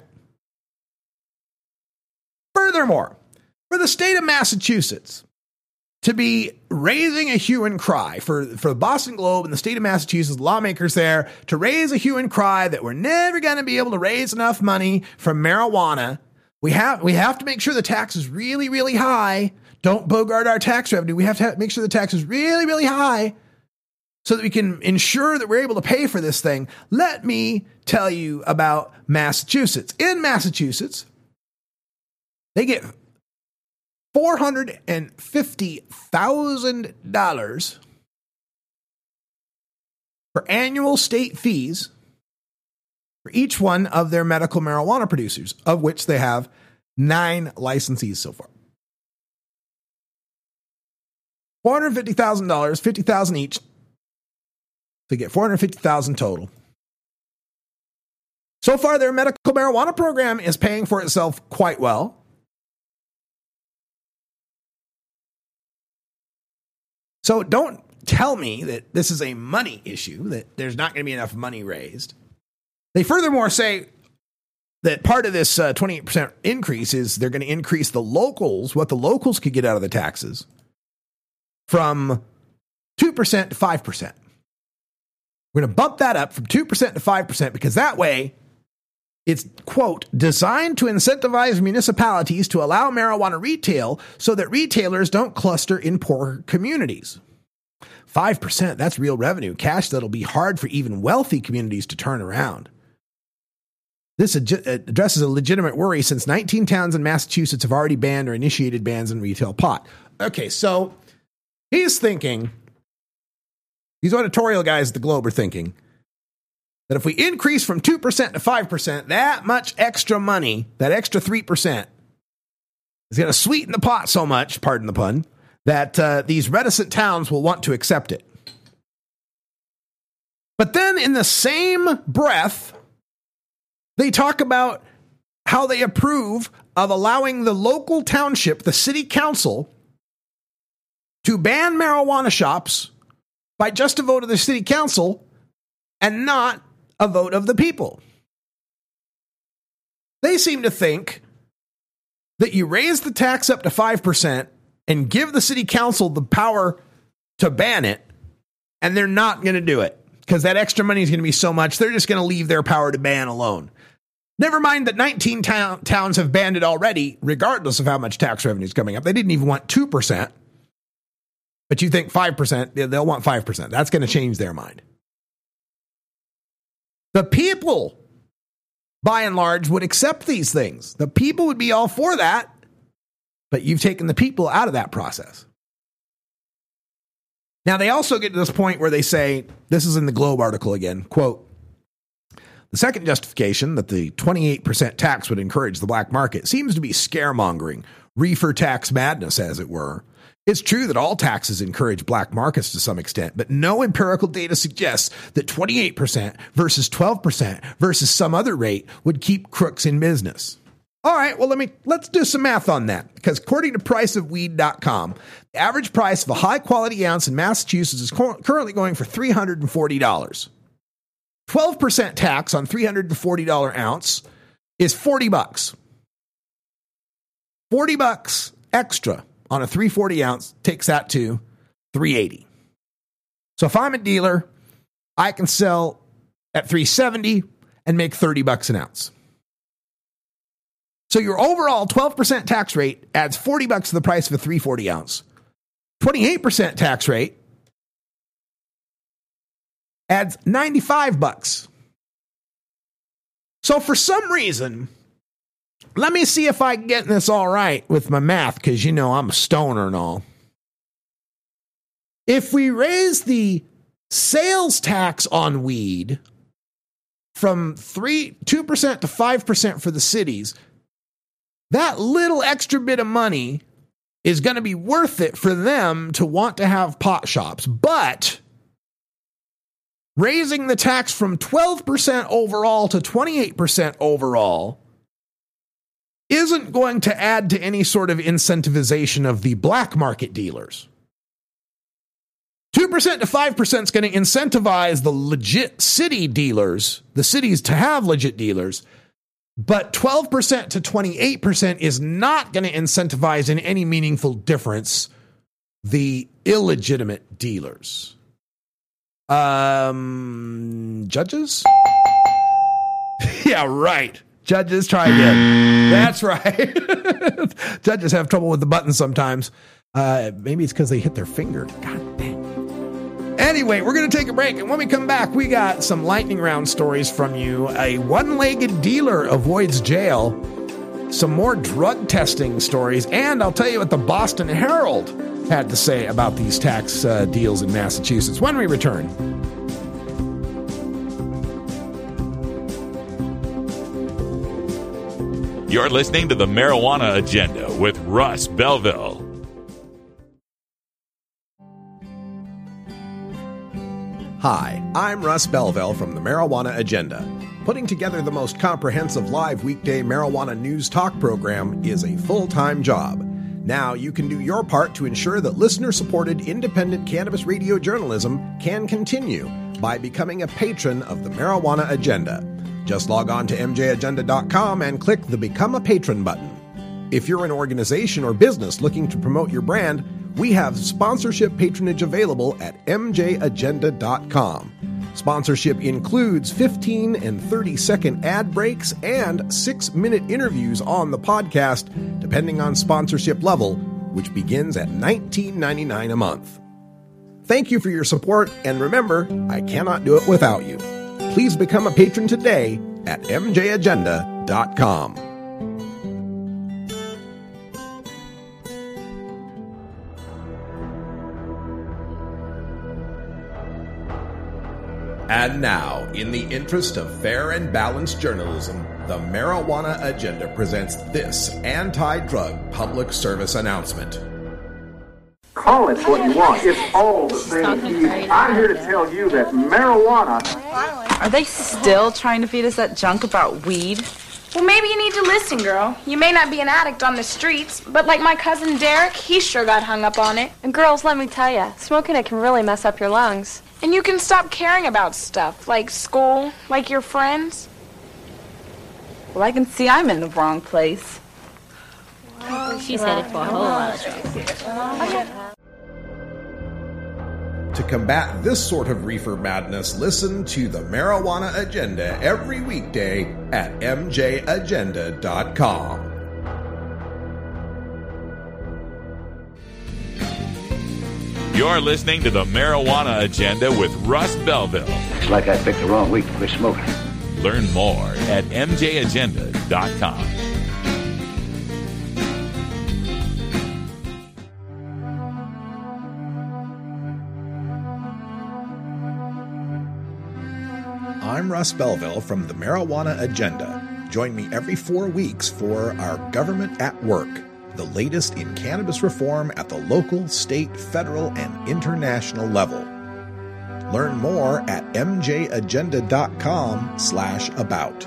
Furthermore, for the state of Massachusetts to be raising a hue and cry, for, for the Boston Globe and the state of Massachusetts lawmakers there to raise a hue and cry that we're never going to be able to raise enough money from marijuana, we have, we have to make sure the tax is really, really high. Don't bogart our tax revenue. We have to make sure the tax is really, really high so that we can ensure that we're able to pay for this thing. Let me tell you about Massachusetts. In Massachusetts, they get four hundred fifty thousand dollars for annual state fees for each one of their medical marijuana producers, of which they have nine licensees so far. four hundred fifty thousand dollars, fifty thousand dollars each, to get four hundred fifty thousand dollars total. So far, their medical marijuana program is paying for itself quite well. So don't tell me that this is a money issue, that there's not going to be enough money raised. They furthermore say that part of this uh, twenty-eight percent increase is they're going to increase the locals, what the locals could get out of the taxes, from two percent to five percent. We're going to bump that up from two percent to five percent because that way it's, quote, designed to incentivize municipalities to allow marijuana retail so that retailers don't cluster in poor communities. five percent, that's real revenue, cash that'll be hard for even wealthy communities to turn around. This ad- addresses a legitimate worry since nineteen towns in Massachusetts have already banned or initiated bans in retail pot. Okay, so he's thinking, these editorial guys at the Globe are thinking, that if we increase from two percent to five percent, that much extra money, that extra three percent, is going to sweeten the pot so much, pardon the pun, that uh, these reticent towns will want to accept it. But then in the same breath, they talk about how they approve of allowing the local township, the city council, to ban marijuana shops by just a vote of the city council and not a vote of the people. They seem to think that you raise the tax up to five percent and give the city council the power to ban it, and they're not going to do it because that extra money is going to be so much, they're just going to leave their power to ban alone. Never mind that nineteen town- towns have banned it already, regardless of how much tax revenue is coming up. They didn't even want two percent, but you think five percent, they'll want five percent. That's going to change their mind. The people, by and large, would accept these things. The people would be all for that, but you've taken the people out of that process. Now, they also get to this point where they say, this is in the Globe article again, quote, the second justification that the twenty-eight percent tax would encourage the black market seems to be scaremongering, reefer tax madness, as it were. It's true that all taxes encourage black markets to some extent, but no empirical data suggests that twenty-eight percent versus twelve percent versus some other rate would keep crooks in business. All right, well, let me, let's do some math on that, because according to price of weed dot com, the average price of a high-quality ounce in Massachusetts is cor- currently going for three hundred forty dollars. twelve percent tax on three hundred forty dollars ounce is forty bucks. forty bucks extra on a three forty ounce takes that to three eighty. So if I'm a dealer, I can sell at three seventy and make thirty bucks an ounce. So your overall twelve percent tax rate adds forty bucks to the price of a three forty ounce. twenty-eight percent tax rate adds ninety-five bucks. So for some reason, let me see if I can get this all right with my math, because you know I'm a stoner and all. If we raise the sales tax on weed from three, two percent to five percent for the cities, that little extra bit of money is going to be worth it for them to want to have pot shops. But raising the tax from twelve percent overall to twenty-eight percent overall isn't going to add to any sort of incentivization of the black market dealers. two percent to five percent is going to incentivize the legit city dealers, the cities to have legit dealers, but twelve percent to twenty-eight percent is not going to incentivize in any meaningful difference the illegitimate dealers. Um, judges? Yeah, right. Judges, try again. That's right. Judges have trouble with the buttons sometimes. Uh, maybe it's because they hit their finger. God dang. Anyway, we're going to take a break. And when we come back, we got some lightning round stories from you. A one-legged dealer avoids jail. some more drug testing stories, and I'll tell you what the Boston Herald had to say about these tax uh, deals in Massachusetts when we return. You're listening to the Marijuana Agenda with Russ Belville. Hi, I'm Russ Belville from the Marijuana Agenda. Putting together the most comprehensive live weekday marijuana news talk program is a full-time job. Now you can do your part to ensure that listener-supported independent cannabis radio journalism can continue by becoming a patron of the Marijuana Agenda. Just log on to m j agenda dot com and click the Become a Patron button. If you're an organization or business looking to promote your brand, we have sponsorship patronage available at m j agenda dot com. Sponsorship includes fifteen and thirty second ad breaks and six minute interviews on the podcast, depending on sponsorship level, which begins at nineteen ninety-nine a month. Thank you for your support, and remember, I cannot do it without you. Please become a patron today at m j agenda dot com. And now, in the interest of fair and balanced journalism, the Marijuana Agenda presents this anti-drug public service announcement. Call it what you want. It's all the same to you. I'm here to tell you that marijuana... Are they still trying to feed us that junk about weed? Well, maybe you need to listen, girl. You may not be an addict on the streets, but like my cousin Derek, he sure got hung up on it. And girls, let me tell you, smoking it can really mess up your lungs. And you can stop caring about stuff, like school, like your friends. Well, I can see I'm in the wrong place. She's headed for a whole lot of trouble. To combat this sort of reefer madness, listen to the Marijuana Agenda every weekday at m j agenda dot com. You're listening to the Marijuana Agenda with Russ Belville. It's like I picked the wrong week to quit smoking. Learn more at m j agenda dot com. I'm Russ Belville from the Marijuana Agenda. Join me every four weeks for our Government at Work, the latest in cannabis reform at the local, state, federal, and international level. Learn more at m j agenda dot com slash about.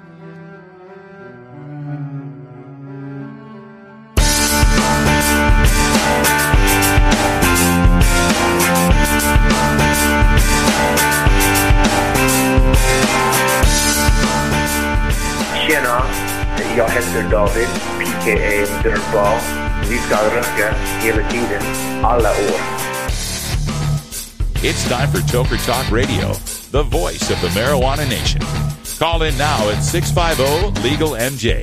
Tjena, jag heter David, P K A Dirtball. Vi ska röka hela tiden, alla år. It's time for Toker Talk Radio, the voice of the marijuana nation. Call in now at six five zero legal M J.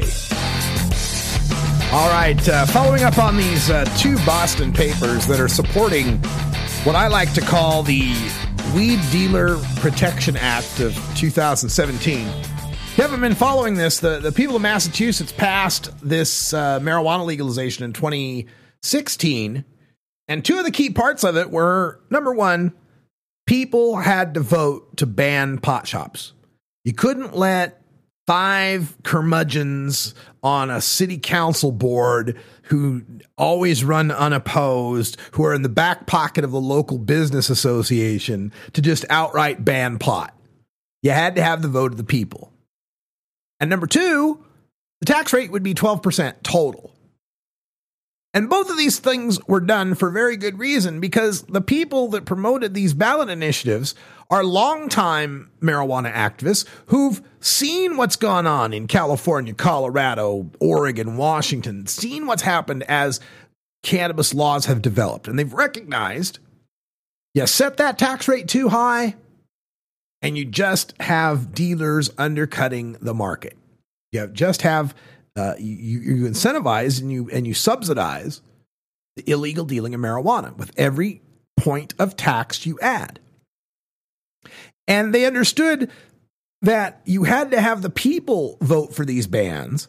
All right, uh, following up on these uh, two Boston papers that are supporting what I like to call the Weed Dealer Protection Act of two thousand seventeen. If you haven't been following this, the, the people of Massachusetts passed this uh, marijuana legalization in twenty sixteen, and two of the key parts of it were, number one, people had to vote to ban pot shops. You couldn't let five curmudgeons on a city council board who always run unopposed, who are in the back pocket of the local business association, to just outright ban pot. You had to have the vote of the people. And number two, the tax rate would be twelve percent total. And both of these things were done for very good reason, because the people that promoted these ballot initiatives are longtime marijuana activists who've seen what's gone on in California, Colorado, Oregon, Washington, seen what's happened as cannabis laws have developed. And they've recognized you set that tax rate too high, and you just have dealers undercutting the market. You have, just have uh, you, you incentivize and you and you subsidize the illegal dealing of marijuana with every point of tax you add. And they understood that you had to have the people vote for these bans,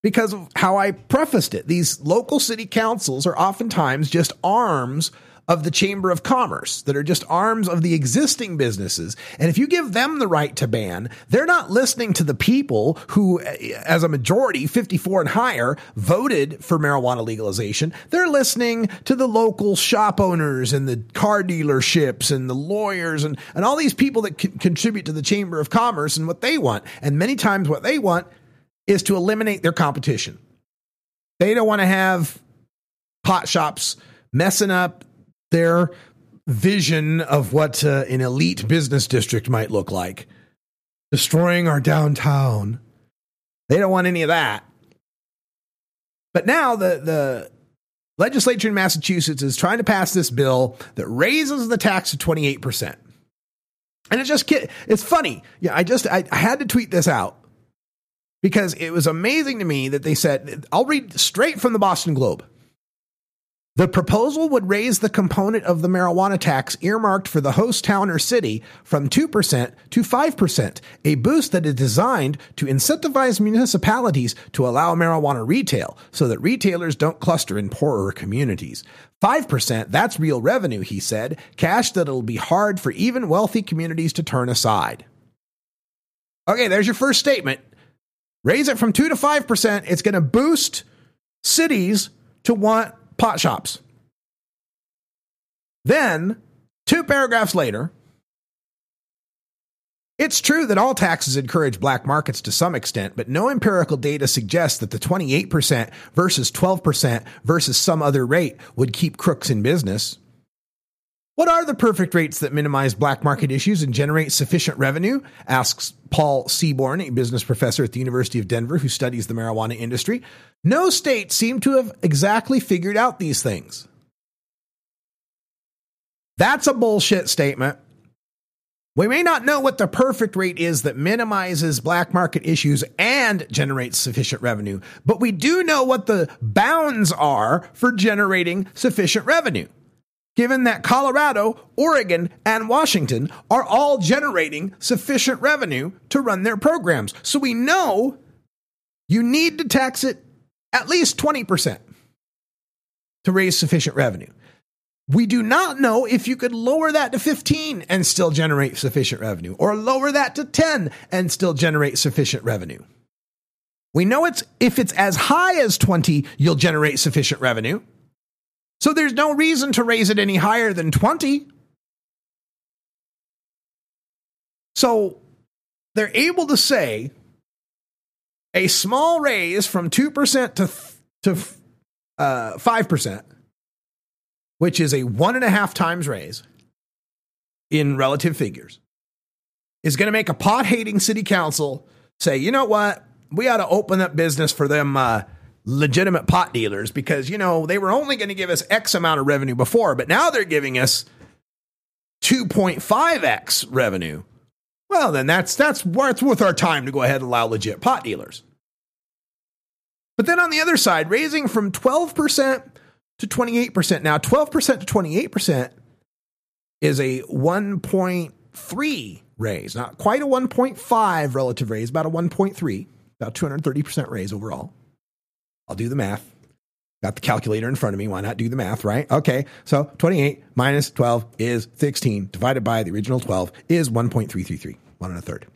because of how I prefaced it. These local city councils are oftentimes just arms of the Chamber of Commerce that are just arms of the existing businesses. And if you give them the right to ban, they're not listening to the people who, as a majority, fifty-four and higher, voted for marijuana legalization. They're listening to the local shop owners and the car dealerships and the lawyers and, and all these people that c- contribute to the Chamber of Commerce and what they want. And many times what they want is to eliminate their competition. They don't want to have pot shops messing up their vision of what uh, an elite business district might look like, destroying our downtown. They don't want any of that. But now the, the legislature in Massachusetts is trying to pass this bill that raises the tax to twenty-eight percent. And it's just, it's funny. Yeah, I just, I, I had to tweet this out because it was amazing to me that they said, I'll read straight from the Boston Globe. The proposal would raise the component of the marijuana tax earmarked for the host town or city from two percent to five percent, a boost that is designed to incentivize municipalities to allow marijuana retail so that retailers don't cluster in poorer communities. five percent, that's real revenue, he said, cash that it'll be hard for even wealthy communities to turn aside. Okay, there's your first statement. Raise it from two to five percent. It's going to boost cities to want pot shops. Then, two paragraphs later, it's true that all taxes encourage black markets to some extent, but no empirical data suggests that the twenty-eight percent versus twelve percent versus some other rate would keep crooks in business. What are the perfect rates that minimize black market issues and generate sufficient revenue? Asks Paul Seaborn, a business professor at the University of Denver who studies the marijuana industry. No state seem to have exactly figured out these things. That's a bullshit statement. We may not know what the perfect rate is that minimizes black market issues and generates sufficient revenue, but we do know what the bounds are for generating sufficient revenue, given that Colorado, Oregon, and Washington are all generating sufficient revenue to run their programs. So we know you need to tax it at least twenty percent to raise sufficient revenue. We do not know if you could lower that to fifteen and still generate sufficient revenue, or lower that to ten and still generate sufficient revenue. We know it's if it's as high as twenty, you'll generate sufficient revenue. So there's no reason to raise it any higher than twenty. So they're able to say a small raise from two percent to, to uh, five percent, which is a one and a half times raise in relative figures, is going to make a pot-hating city council say, you know what, we ought to open up business for them uh, legitimate pot dealers because, you know, they were only going to give us X amount of revenue before, but now they're giving us two point five x revenue. Well, then that's that's worth, worth our time to go ahead and allow legit pot dealers. But then on the other side, raising from twelve percent to twenty-eight percent. Now, twelve percent to twenty-eight percent is a one point three raise. Not quite a one point five relative raise, about a one point three, about two hundred thirty percent raise overall. I'll do the math. Got the calculator in front of me. Why not do the math, right? Okay, so twenty-eight minus twelve is sixteen. Divided by the original twelve is one point three three three, one and a third.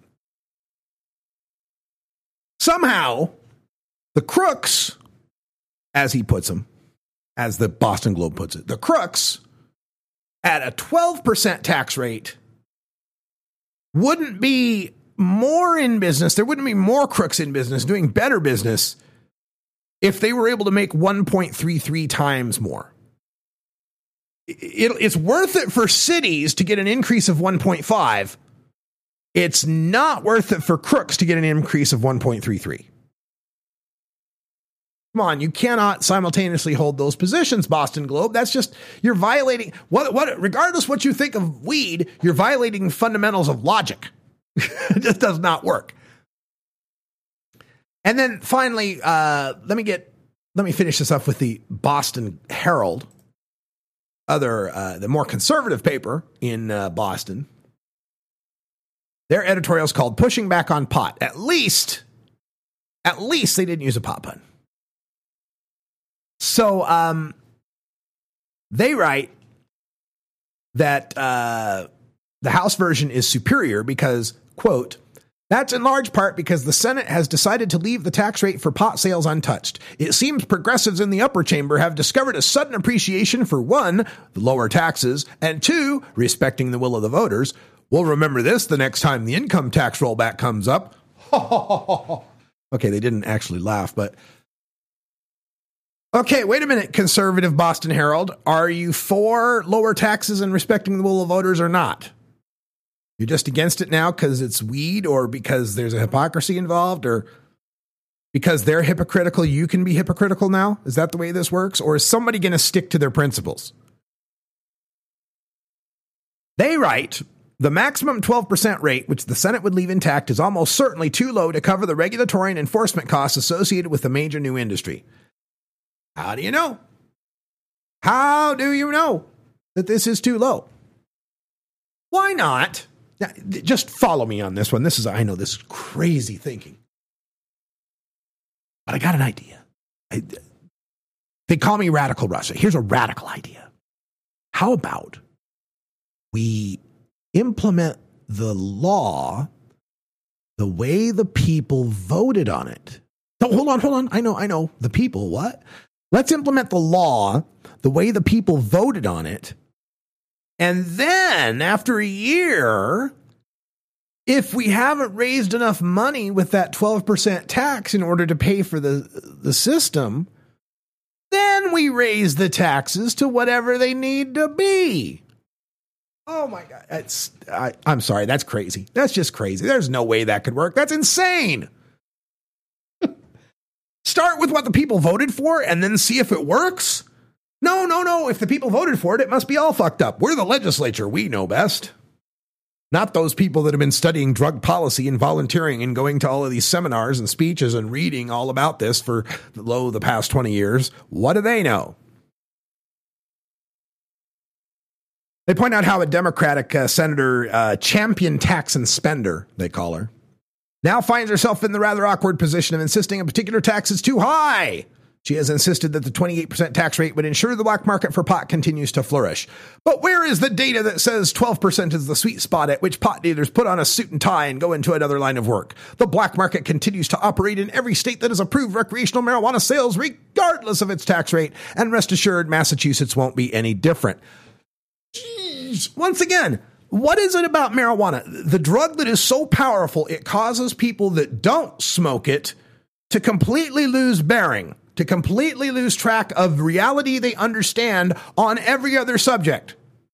Somehow, the crooks, as he puts them, as the Boston Globe puts it, the crooks at a twelve percent tax rate wouldn't be more in business. There wouldn't be more crooks in business doing better business if they were able to make one point three three times more. It, it's worth it for cities to get an increase of one point five. It's not worth it for crooks to get an increase of one point three three. Come on, you cannot simultaneously hold those positions, Boston Globe. That's just, you're violating, what, what, regardless what you think of weed, you're violating fundamentals of logic. It just does not work. And then finally, uh, let me get, let me finish this up with the Boston Herald, other, uh, the more conservative paper in uh, Boston. Their editorial is called Pushing Back on Pot. At least At least they didn't use a pot pun. So um, they write that uh, the House version is superior because, quote, that's in large part because the Senate has decided to leave the tax rate for pot sales untouched. It seems progressives in the upper chamber have discovered a sudden appreciation for, one, the lower taxes, and two, respecting the will of the voters. We'll remember this the next time the income tax rollback comes up. Okay, they didn't actually laugh, but... Okay, wait a minute, conservative Boston Herald. Are you for lower taxes and respecting the will of voters or not? You're just against it now because it's weed or because there's a hypocrisy involved or because they're hypocritical, you can be hypocritical now? Is that the way this works? Or is somebody going to stick to their principles? They write, the maximum twelve percent rate, which the Senate would leave intact, is almost certainly too low to cover the regulatory and enforcement costs associated with the major new industry. How do you know? How do you know that this is too low? Why not? Now, just follow me on this one. This is, I know, this is crazy thinking. But I got an idea. I, they call me Radical Russia. Here's a radical idea. How about we implement the law the way the people voted on it? No, hold on, hold on. I know, I know. The people, what? Let's implement the law the way the people voted on it. And then, after a year, if we haven't raised enough money with that twelve percent tax in order to pay for the, the system, then we raise the taxes to whatever they need to be. Oh, my God. That's, I, I'm sorry. That's crazy. That's just crazy. There's no way that could work. That's insane. Start with what the people voted for and then see if it works. No, no, no. If the people voted for it, it must be all fucked up. We're the legislature. We know best. Not those people that have been studying drug policy and volunteering and going to all of these seminars and speeches and reading all about this for, lo, the past twenty years. What do they know? They point out how a Democratic uh, senator, uh, champion tax and spender, they call her, now finds herself in the rather awkward position of insisting a particular tax is too high. She has insisted that the twenty-eight percent tax rate would ensure the black market for pot continues to flourish. But where is the data that says twelve percent is the sweet spot at which pot dealers put on a suit and tie and go into another line of work? The black market continues to operate in every state that has approved recreational marijuana sales, regardless of its tax rate. And rest assured, Massachusetts won't be any different. Jeez. Once again, what is it about marijuana? The drug that is so powerful, it causes people that don't smoke it to completely lose bearing, to completely lose track of reality they understand on every other subject.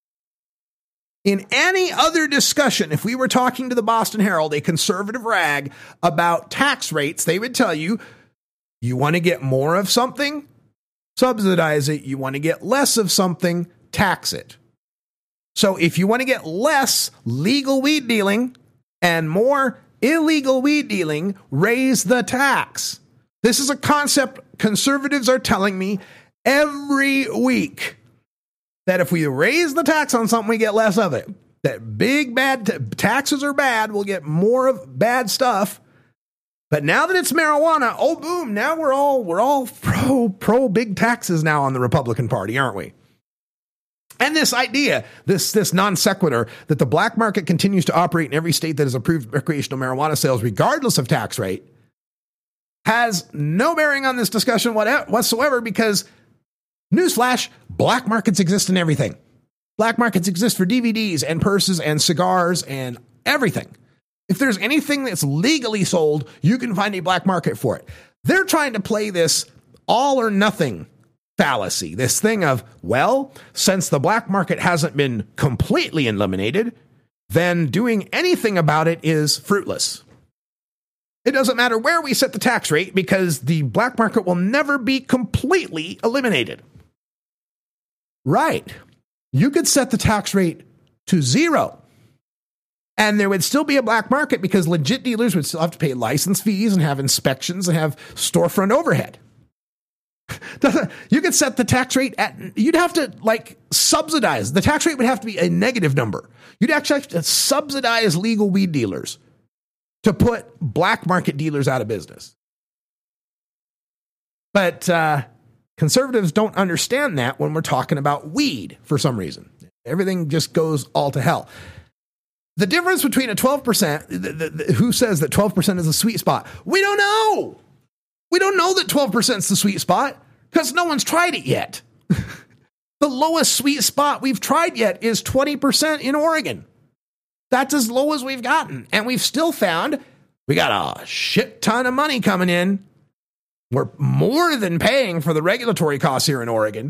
In any other discussion, if we were talking to the Boston Herald, a conservative rag, about tax rates, they would tell you, you want to get more of something? Subsidize it. You want to get less of something? Tax it. So if you want to get less legal weed dealing and more illegal weed dealing, raise the tax. This is a concept conservatives are telling me every week, that if we raise the tax on something, we get less of it. That big bad t- taxes are bad. We'll get more of bad stuff. But now that it's marijuana, oh boom! Now we're all we're all pro pro big taxes now on the Republican Party, aren't we? And this idea, this this non sequitur, that the black market continues to operate in every state that has approved recreational marijuana sales, regardless of tax rate, has no bearing on this discussion whatsoever because, newsflash, black markets exist in everything. Black markets exist for D V Ds and purses and cigars and everything. If there's anything that's legally sold, you can find a black market for it. They're trying to play this all or nothing fallacy, this thing of, well, since the black market hasn't been completely eliminated, then doing anything about it is fruitless. It doesn't matter where we set the tax rate because the black market will never be completely eliminated. Right. You could set the tax rate to zero and there would still be a black market because legit dealers would still have to pay license fees and have inspections and have storefront overhead. You could set the tax rate at, you'd have to like subsidize. The tax rate would have to be a negative number. You'd actually have to subsidize legal weed dealers to put black market dealers out of business. But uh, conservatives don't understand that when we're talking about weed for some reason. Everything just goes all to hell. The difference between a twelve percent, the, the, the, who says that twelve percent is a sweet spot? We don't know. We don't know that twelve percent is the sweet spot because no one's tried it yet. The lowest sweet spot we've tried yet is twenty percent in Oregon. That's as low as we've gotten. And we've still found we got a shit ton of money coming in. We're more than paying for the regulatory costs here in Oregon.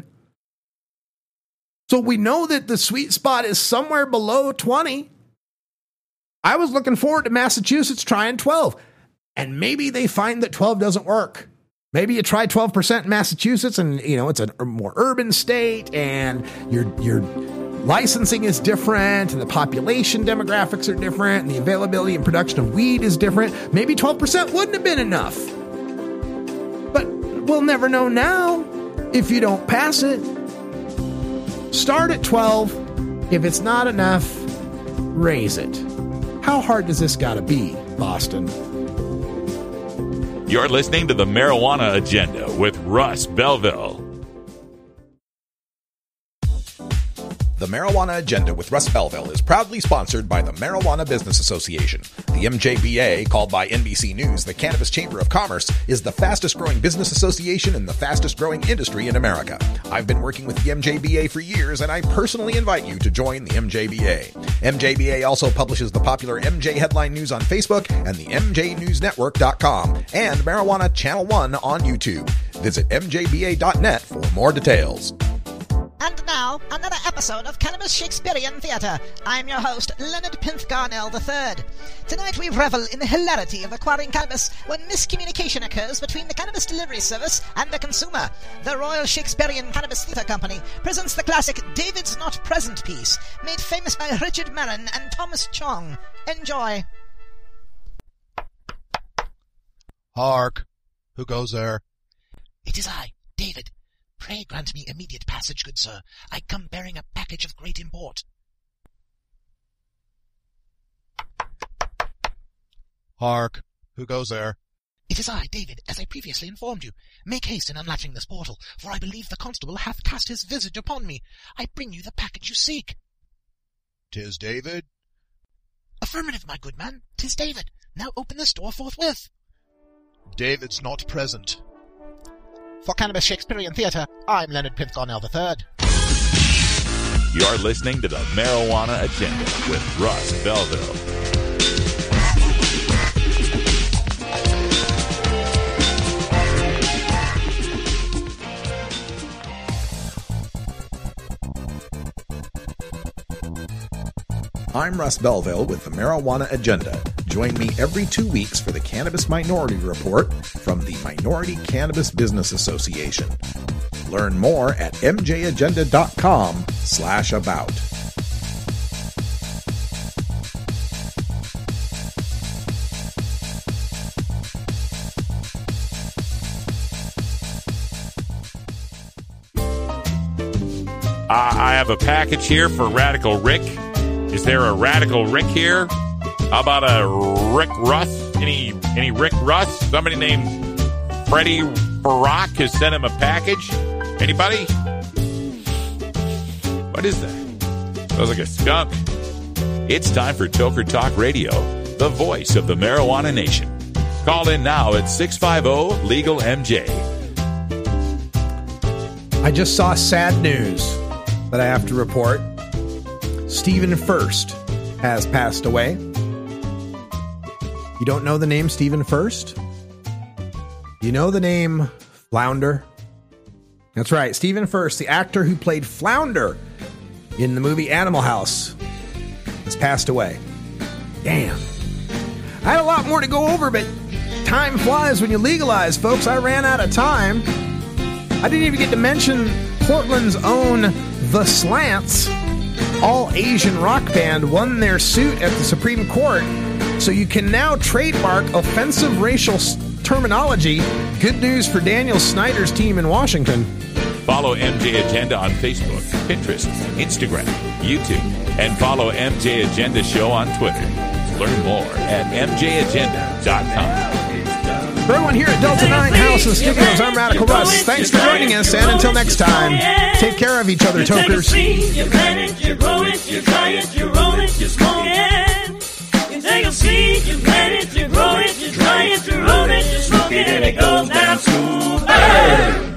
So we know that the sweet spot is somewhere below twenty. I was looking forward to Massachusetts trying twelve. And maybe they find that twelve doesn't work. Maybe you try twelve percent in Massachusetts and, you know, it's a more urban state and your your licensing is different and the population demographics are different and the availability and production of weed is different. Maybe twelve percent wouldn't have been enough. But we'll never know now if you don't pass it. Start at twelve. If it's not enough, raise it. How hard does this gotta be, Boston? You're listening to the Marijuana Agenda with Russ Belville. The Marijuana Agenda with Russ Belville is proudly sponsored by the Marijuana Business Association. The M J B A, called by N B C News the Cannabis Chamber of Commerce, is the fastest growing business association and the fastest growing industry in America. I've been working with the M J B A for years, and I personally invite you to join the M J B A. M J B A also publishes the popular M J Headline News on Facebook and the M J News Network dot com and Marijuana Channel one on YouTube. Visit M J B A dot net for more details. And now, another episode of Cannabis Shakespearean Theatre. I'm your host, Leonard Pinth-Garnell the third. Tonight we revel in the hilarity of acquiring cannabis when miscommunication occurs between the cannabis delivery service and the consumer. The Royal Shakespearean Cannabis Theatre Company presents the classic David's Not Present piece, made famous by Richard Marin and Thomas Chong. Enjoy. Hark! Who goes there? It is I, David. Pray grant me immediate passage, good sir. I come bearing a package of great import. Hark! Who goes there? It is I, David, as I previously informed you. Make haste in unlatching this portal, for I believe the constable hath cast his visage upon me. I bring you the package you seek. 'Tis David? Affirmative, my good man. 'Tis David. Now open this door forthwith. David's not present. For Cannabis Shakespearean Theatre, I'm Leonard Pinth-Garnell the third. You're listening to the Marijuana Agenda with Russ Belville. I'm Russ Belville with the Marijuana Agenda. Join me every two weeks for the Cannabis Minority Report from the Minority Cannabis Business Association. Learn more at M J agenda dot com slash about. Uh, I have a package here for Radical Rick. Is there a Radical Rick here? How about a Rick Russ? Any any Rick Russ? Somebody named Freddie Barack has sent him a package. Anybody? What is that? Sounds like a skunk. It's time for Toker Talk Radio, the voice of the marijuana nation. Call in now at six five zero legal M J. I just saw sad news that I have to report. Stephen Furst has passed away. You don't know the name Stephen Furst? You know the name Flounder? That's right, Stephen Furst, the actor who played Flounder in the movie Animal House, has passed away. Damn. I had a lot more to go over, but time flies when you legalize, folks. I ran out of time. I didn't even get to mention Portland's own The Slants, all-Asian rock band, won their suit at the Supreme Court, so you can now trademark offensive racial terminology. Good news for Daniel Snyder's team in Washington. Follow M J Agenda on Facebook, Pinterest, Instagram, YouTube, and follow M J Agenda Show on Twitter. Learn more at M J agenda dot com. For everyone here at Delta nine House and Studios, I'm Radical Russ. Thanks for joining us, and until next time, take care of each other, tokers. You plant it, you grow it, you dry it, you roll it, you smoke it. You take a seed, you plant it, you grow it, you dry it, you roll it, you smoke it, and it goes down to burn.